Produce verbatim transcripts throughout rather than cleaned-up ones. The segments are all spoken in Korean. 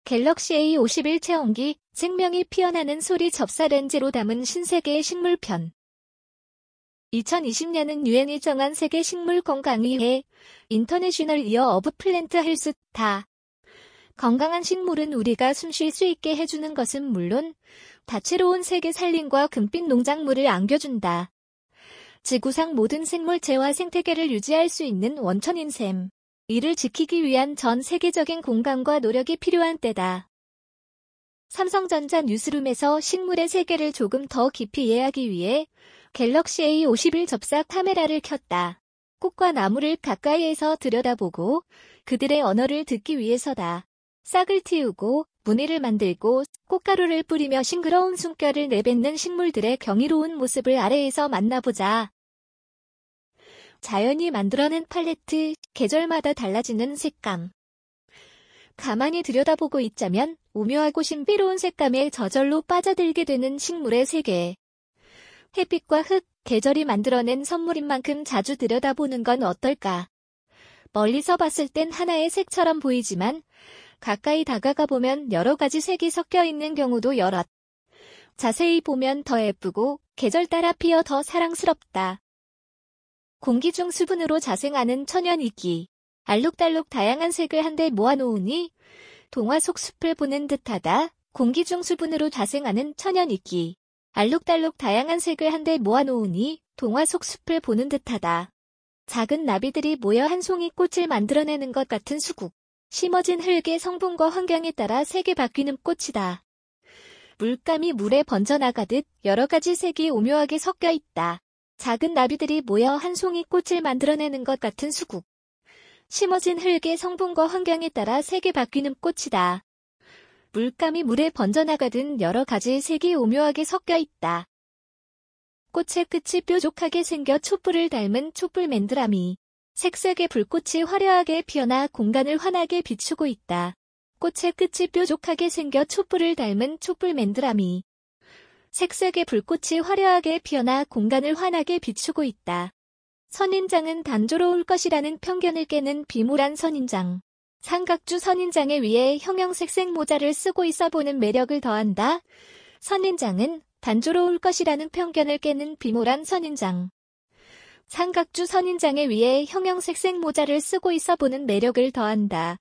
갤럭시 에이 오십일 체온기, 생명이 피어나는 소리 접사 렌즈로 담은 신세계의 식물편. 이천이십 년은 유엔이 정한 세계 식물 건강위해 인터내셔널 이어 오브 플랜트 헬스 다. 건강한 식물은 우리가 숨 쉴 수 있게 해주는 것은 물론 다채로운 세계 살림과 금빛 농작물을 안겨준다. 지구상 모든 생물체와 생태계를 유지할 수 있는 원천인 셈. 이를 지키기 위한 전 세계적인 공감과 노력이 필요한 때다. 삼성전자 뉴스룸에서 식물의 세계를 조금 더 깊이 이해하기 위해 갤럭시 에이 오십일 접사 카메라를 켰다. 꽃과 나무를 가까이에서 들여다보고 그들의 언어를 듣기 위해서다. 싹을 틔우고 무늬를 만들고 꽃가루를 뿌리며 싱그러운 숨결을 내뱉는 식물들의 경이로운 모습을 아래에서 만나보자. 자연이 만들어낸 팔레트, 계절마다 달라지는 색감. 가만히 들여다보고 있자면 오묘하고 신비로운 색감에 저절로 빠져들게 되는 식물의 세계. 햇빛과 흙, 계절이 만들어낸 선물인 만큼 자주 들여다보는 건 어떨까? 멀리서 봤을 땐 하나의 색처럼 보이지만 가까이 다가가 보면 여러 가지 색이 섞여 있는 경우도 여럿. 자세히 보면 더 예쁘고 계절 따라 피어 더 사랑스럽다. 공기 중 수분으로 자생하는 천연이기. 알록달록 다양한 색을 한데 모아놓으니 동화 속 숲을 보는 듯하다. 공기 중 수분으로 자생하는 천연이기. 알록달록 다양한 색을 한데 모아놓으니 동화 속 숲을 보는 듯하다. 작은 나비들이 모여 한 송이 꽃을 만들어내는 것 같은 수국. 심어진 흙의 성분과 환경에 따라 색이 바뀌는 꽃이다. 물감이 물에 번져나가듯 여러 가지 색이 오묘하게 섞여 있다. 작은 나비들이 모여 한 송이 꽃을 만들어내는 것 같은 수국. 심어진 흙의 성분과 환경에 따라 색이 바뀌는 꽃이다. 물감이 물에 번져나가듯 여러 가지 색이 오묘하게 섞여 있다. 꽃의 끝이 뾰족하게 생겨 촛불을 닮은 촛불 맨드라미. 색색의 불꽃이 화려하게 피어나 공간을 환하게 비추고 있다. 꽃의 끝이 뾰족하게 생겨 촛불을 닮은 촛불 맨드라미. 색색의 불꽃이 화려하게 피어나 공간을 환하게 비추고 있다. 선인장은 단조로울 것이라는 편견을 깨는 비모란 선인장. 삼각주 선인장에 위에 형형색색 모자를 쓰고 있어 보는 매력을 더한다. 선인장은 단조로울 것이라는 편견을 깨는 비모란 선인장. 삼각주 선인장에 위에 형형색색 모자를 쓰고 있어 보는 매력을 더한다.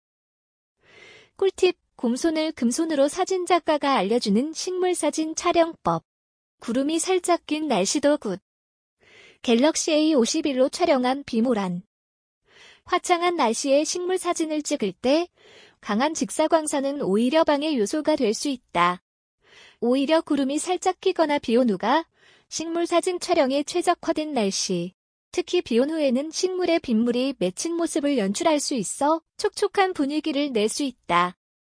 꿀팁, 곰손을 금손으로 사진작가가 알려주는 식물사진 촬영법. 구름이 살짝 낀 날씨도 굿. 갤럭시 에이 오십일로 촬영한 비모란. 화창한 날씨에 식물사진을 찍을 때 강한 직사광선은 오히려 방해 요소가 될 수 있다. 오히려 구름이 살짝 끼거나 비온 후가 식물사진 촬영에 최적화된 날씨. 특히 비온 후에는 식물의 빗물이 맺힌 모습을 연출할 수 있어 촉촉한 분위기를 낼 수 있다.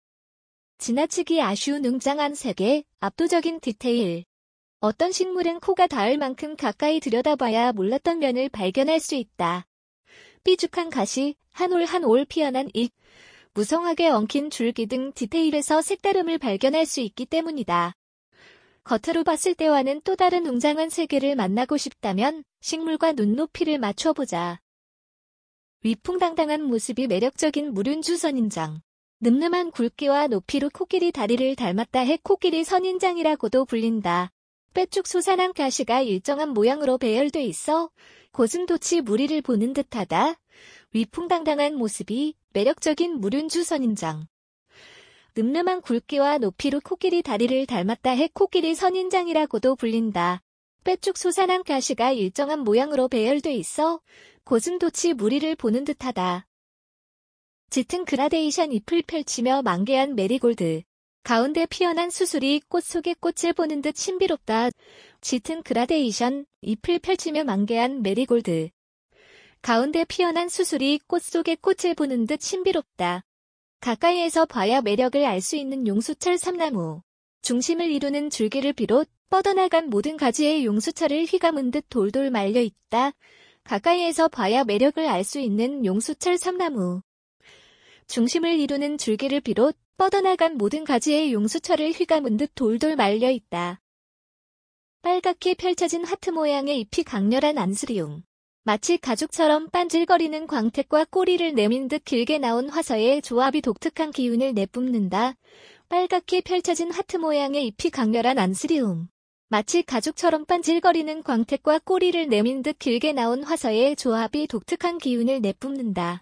지나치기 아쉬운 웅장한 색의 압도적인 디테일. 어떤 식물은 코가 닿을 만큼 가까이 들여다봐야 몰랐던 면을 발견할 수 있다. 삐죽한 가시, 한 올 한 올 피어난 잎, 무성하게 엉킨 줄기 등 디테일에서 색다름을 발견할 수 있기 때문이다. 겉으로 봤을 때와는 또 다른 웅장한 세계를 만나고 싶다면 식물과 눈높이를 맞춰보자. 위풍당당한 모습이 매력적인 무륜주 선인장. 늠름한 굵기와 높이로 코끼리 다리를 닮았다 해 코끼리 선인장이라고도 불린다. 빼쭉 솟아난 가시가 일정한 모양으로 배열돼 있어 고슴도치 무리를 보는 듯하다. 위풍당당한 모습이 매력적인 무륜주 선인장. 늠름한 굵기와 높이로 코끼리 다리를 짙았다 해 코끼리 선인장이라고도 불린다. 빼쭉 솟아난 가시가 일정한 모양으로 배열돼 있어 고슴도치 무리를 보는 듯하다. 짙은 그라데이션 잎을 펼치며 만개한 메리골드. 가운데 피어난 수술이 꽃 속의 꽃을 보는 듯 신비롭다. 짙은 그라데이션 잎을 펼치며 만개한 메리골드. 가운데 피어난 수술이 꽃 속의 꽃을 보는 듯 신비롭다. 가까이에서 봐야 매력을 알 수 있는 용수철 삼나무. 중심을 이루는 줄기를 비롯 뻗어나간 모든 가지의 용수철을 휘감은 듯 돌돌 말려 있다. 가까이에서 봐야 매력을 알 수 있는 용수철 삼나무. 중심을 이루는 줄기를 비롯 뻗어나간 모든 가지의 용수철을 휘감은 듯 돌돌 말려 있다. 빨갛게 펼쳐진 하트 모양의 잎이 강렬한 안스리움. 마치 가죽처럼 반질거리는 광택과 꼬리를 내민 듯 길게 나온 화서의 조합이 독특한 기운을 내뿜는다. 빨갛게 펼쳐진 하트 모양의 잎이 강렬한 안스리움. 마치 가죽처럼 반질거리는 광택과 꼬리를 내민 듯 길게 나온 화서의 조합이 독특한 기운을 내뿜는다.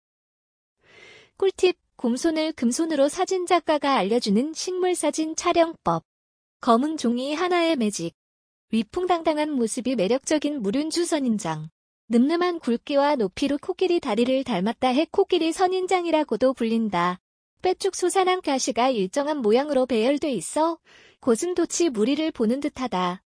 꿀팁, 곰손을 금손으로 사진작가가 알려주는 식물사진 촬영법. 검은 종이 하나의 매직. 위풍당당한 모습이 매력적인 무륜주 선인장. 늠름한 굵기와 높이로 코끼리 다리를 닮았다 해 코끼리 선인장이라고도 불린다. 빼쭉 솟아난 가시가 일정한 모양으로 배열돼 있어 고슴도치 무리를 보는 듯하다.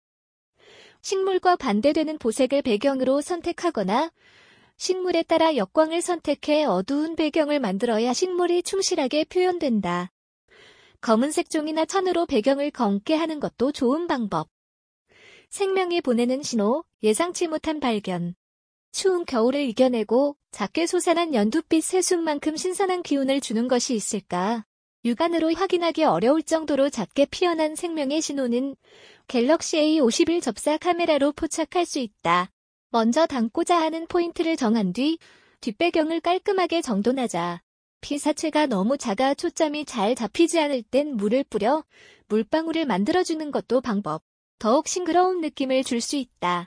식물과 반대되는 보색을 배경으로 선택하거나 식물에 따라 역광을 선택해 어두운 배경을 만들어야 식물이 충실하게 표현된다. 검은색 종이나 천으로 배경을 검게 하는 것도 좋은 방법. 생명이 보내는 신호, 예상치 못한 발견. 추운 겨울을 이겨내고 작게 솟아난 연두빛 새순만큼 신선한 기운을 주는 것이 있을까? 육안으로 확인하기 어려울 정도로 작게 피어난 생명의 신호는 갤럭시 에이 오십일 접사 카메라로 포착할 수 있다. 먼저 담고자 하는 포인트를 정한 뒤 뒷배경을 깔끔하게 정돈하자. 피사체가 너무 작아 초점이 잘 잡히지 않을 땐 물을 뿌려 물방울을 만들어주는 것도 방법. 더욱 싱그러운 느낌을 줄 수 있다.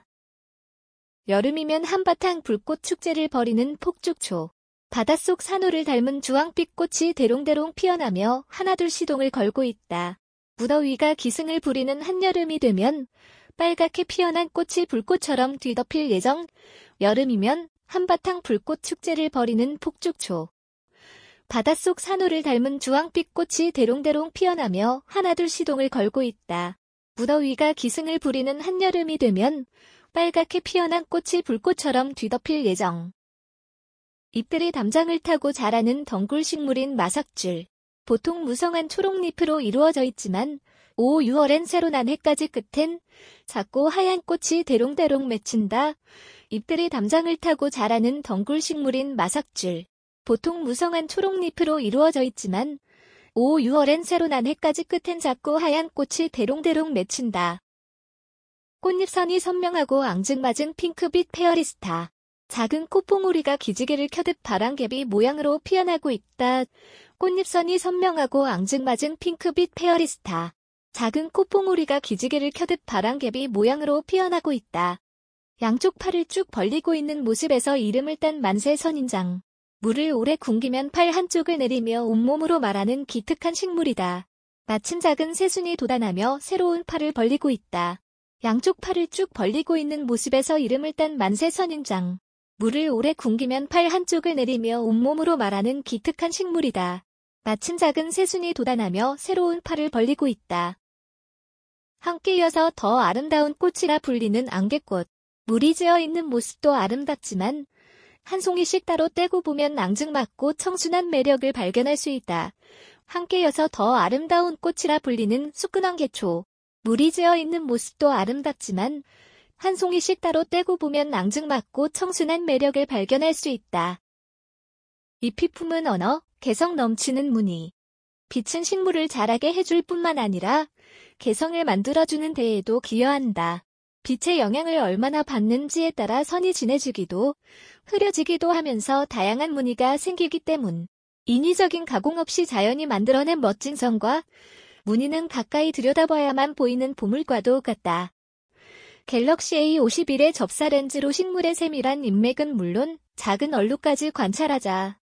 여름이면 한바탕 불꽃 축제를 벌이는 폭죽초. 바닷속 산호를 닮은 주황빛 꽃이 대롱대롱 피어나며 하나둘 시동을 걸고 있다. 무더위가 기승을 부리는 한여름이 되면 빨갛게 피어난 꽃이 불꽃처럼 뒤덮일 예정. 여름이면 한바탕 불꽃 축제를 벌이는 폭죽초. 바닷속 산호를 닮은 주황빛 꽃이 대롱대롱 피어나며 하나둘 시동을 걸고 있다. 무더위가 기승을 부리는 한여름이 되면 빨갛게 피어난 꽃이 불꽃처럼 뒤덮일 예정. 잎들이 담장을 타고 자라는 덩굴 식물인 마삭줄. 보통 무성한 초록잎으로 이루어져 있지만 오, 유월엔 새로 난 해까지 끝엔 작고 하얀 꽃이 대롱대롱 맺힌다. 잎들이 담장을 타고 자라는 덩굴 식물인 마삭줄. 보통 무성한 초록잎으로 이루어져 있지만 오, 유월엔 새로 난 해까지 끝엔 작고 하얀 꽃이 대롱대롱 맺힌다. 꽃잎선이 선명하고 앙증맞은 핑크빛 페어리스타. 작은 꽃봉오리가 기지개를 켜듯 바람개비 모양으로 피어나고 있다. 꽃잎선이 선명하고 앙증맞은 핑크빛 페어리스타. 작은 꽃봉오리가 기지개를 켜듯 바람개비 모양으로 피어나고 있다. 양쪽 팔을 쭉 벌리고 있는 모습에서 이름을 딴 만세 선인장. 물을 오래 굶기면 팔 한쪽을 내리며 온몸으로 말하는 기특한 식물이다. 마침 작은 새순이 돋아나며 새로운 팔을 벌리고 있다. 양쪽 팔을 쭉 벌리고 있는 모습에서 이름을 딴 만세 선인장. 물을 오래 굶기면 팔 한쪽을 내리며 온몸으로 말하는 기특한 식물이다. 마침 작은 새순이 돋아나며 새로운 팔을 벌리고 있다. 함께 이어서 더 아름다운 꽃이라 불리는 안개꽃. 물이 지어 있는 모습도 아름답지만 한 송이씩 따로 떼고 보면 앙증맞고 청순한 매력을 발견할 수 있다. 함께 이어서 더 아름다운 꽃이라 불리는 수끈안개초. 물이 지어 있는 모습도 아름답지만 한 송이씩 따로 떼고 보면 앙증맞고 청순한 매력을 발견할 수 있다. 잎이 품은 언어, 개성 넘치는 무늬. 빛은 식물을 자라게 해줄 뿐만 아니라 개성을 만들어주는 데에도 기여한다. 빛의 영향을 얼마나 받는지에 따라 선이 진해지기도, 흐려지기도 하면서 다양한 무늬가 생기기 때문. 인위적인 가공 없이 자연이 만들어낸 멋진 선과 무늬는 가까이 들여다봐야만 보이는 보물과도 같다. 갤럭시 에이 오십일의 접사 렌즈로 식물의 세밀한 인맥은 물론 작은 얼룩까지 관찰하자.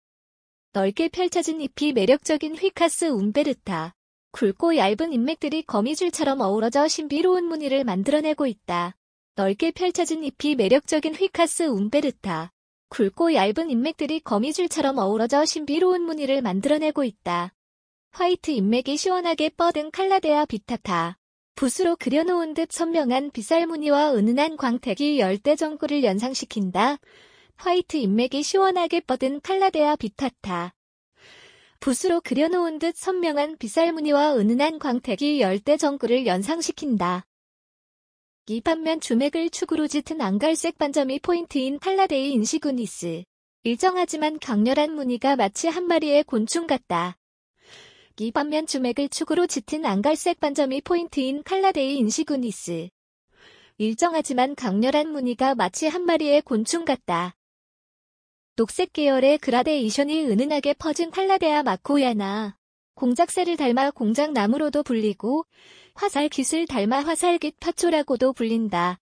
넓게 펼쳐진 잎이 매력적인 휘카스 움베르타. 굵고 얇은 인맥들이 거미줄처럼 어우러져 신비로운 무늬를 만들어내고 있다. 넓게 펼쳐진 잎이 매력적인 휘카스 움베르타. 굵고 얇은 인맥들이 거미줄처럼 어우러져 신비로운 무늬를 만들어내고 있다. 화이트 인맥이 시원하게 뻗은 칼라데아 비타타. 붓으로 그려놓은 듯 선명한 빗살 무늬와 은은한 광택이 열대 정글을 연상시킨다. 화이트 인맥이 시원하게 뻗은 칼라데아 비타타. 붓으로 그려놓은 듯 선명한 빗살 무늬와 은은한 광택이 열대 정글을 연상시킨다. 이 반면 주맥을 축으로 짙은 앙갈색 반점이 포인트인 칼라데이 인시구니스. 일정하지만 강렬한 무늬가 마치 한 마리의 곤충 같다. 이 반면 주맥을 축으로 짙은 앙갈색 반점이 포인트인 칼라데이 인시구니스. 일정하지만 강렬한 무늬가 마치 한 마리의 곤충 같다. 녹색 계열의 그라데이션이 은은하게 퍼진 팔라데아 마코야나. 공작새를 닮아 공작나무로도 불리고 화살깃을 닮아 화살깃 파초라고도 불린다.